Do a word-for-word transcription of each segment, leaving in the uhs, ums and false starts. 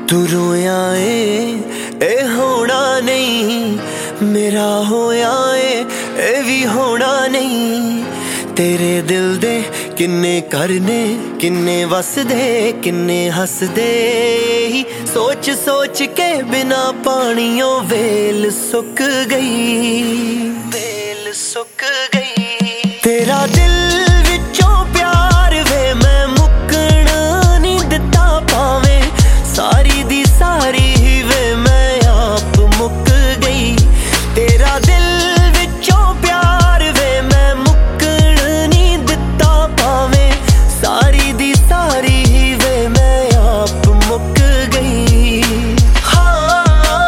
तू रोया ए ए होना नहीं, मेरा होया ए ए भी होना नहीं। तेरे दिल दे किन्ने करने किन्ने वसदे किन्ने हसदे, सोच सोच के बिना पानियों वेल सुक गई, वेल सुक गई। तेरा दिल विचों प्यार वे मैं मुकण नहीं दिता, भावे सारी दी सारी वे मैं आप मुक गई। तेरा दिल विचों प्यार वे मैं मुकण नहीं दिता, भावे सारी दी सारी वे मैं आप मुक गई। हाँ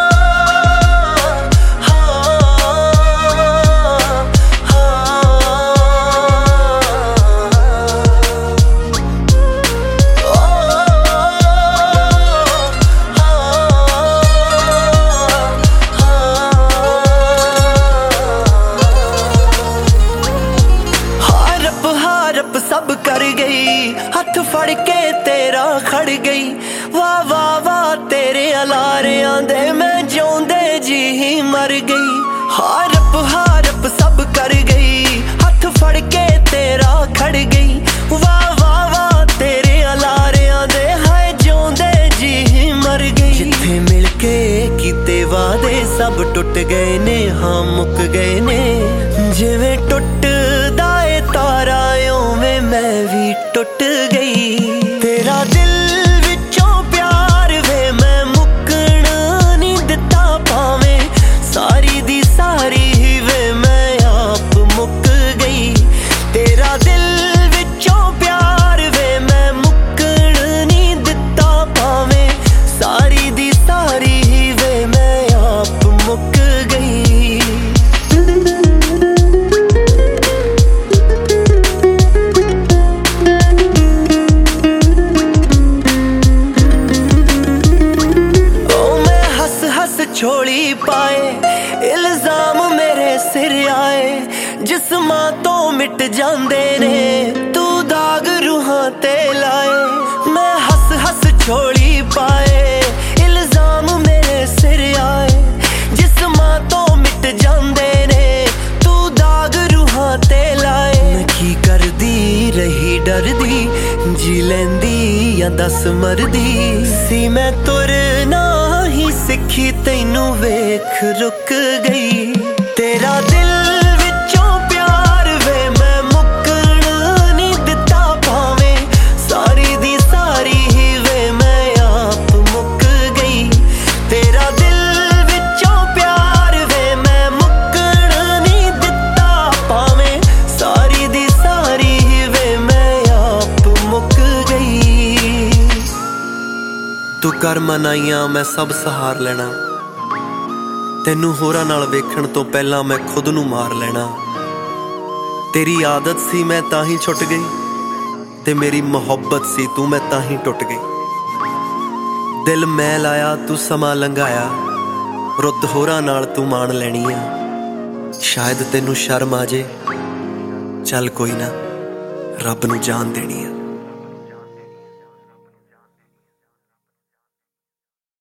हाँ सब कर गई हथ फड़ के तेरा खड़ गई। वाह वाह वाह तेरे अलारियां दे मैं जिउंदे जी ही मर गई। हारप हारप सब कर गई हथ फड़ के तेरा खड़ गई। वाह वाह वाह तेरे अलारियां दे हाय जिउंदे जी ही मर गई। जिथे मिल के कीते वादे सब टुट गए ने, हाँ मुक गए ने। जिवें टुटदा ए तारा उवें मैं भी टुट गई। तेरा दिल विचों प्यार वे मैं मुकण नहीं दिता, भावे सारी दी सारी वे मैं आप मुक गई। तेरा दिल विचों प्यार वे मैं मुकण नहीं दिता, भावे सारी दी सारी वे मैं आप मुक गई। छोड़ी पाए इल्जाम मेरे सिर आए, जिस्मां तो मिट जांदे ने तू दाग रूहां ते लाए। मैं हस हस छोड़ी पाए इल्जाम मेरे सिर आए, जिस्मां तो मिट जांदे ने तू दाग रूहां ते लाए। मैं की करदी रही डरदी जी लैंदी या दस मरदी सी, मैं तुरना ही सिखी तैनू वेख रुक गई। तेरा दिल विचों प्यार वे मैं मुकण नहीं दिता, भावे सारी दी सारी वे मैं आप मुक गई। तेरा दिल विचों प्यार वे मैं मुकण नहीं दिता, भावे सारी दी सारी वे मैं आप मुक गई। तू कर मनाइयां मैं सब सहार लेना, तैनू होरां नाल वेखण तो पहला मैं खुद नू मार लेना। तेरी आदत सी मैं ताही छुट गई, ते मेरी मोहब्बत सी तू मैं ताही टुट गई। दिल मैं लाया तू समा लंघाया, रुत होरां नाल तू मान लैनी आ। शायद तैनू शर्म आ जे, चल कोई ना रब नू जान देनी आ।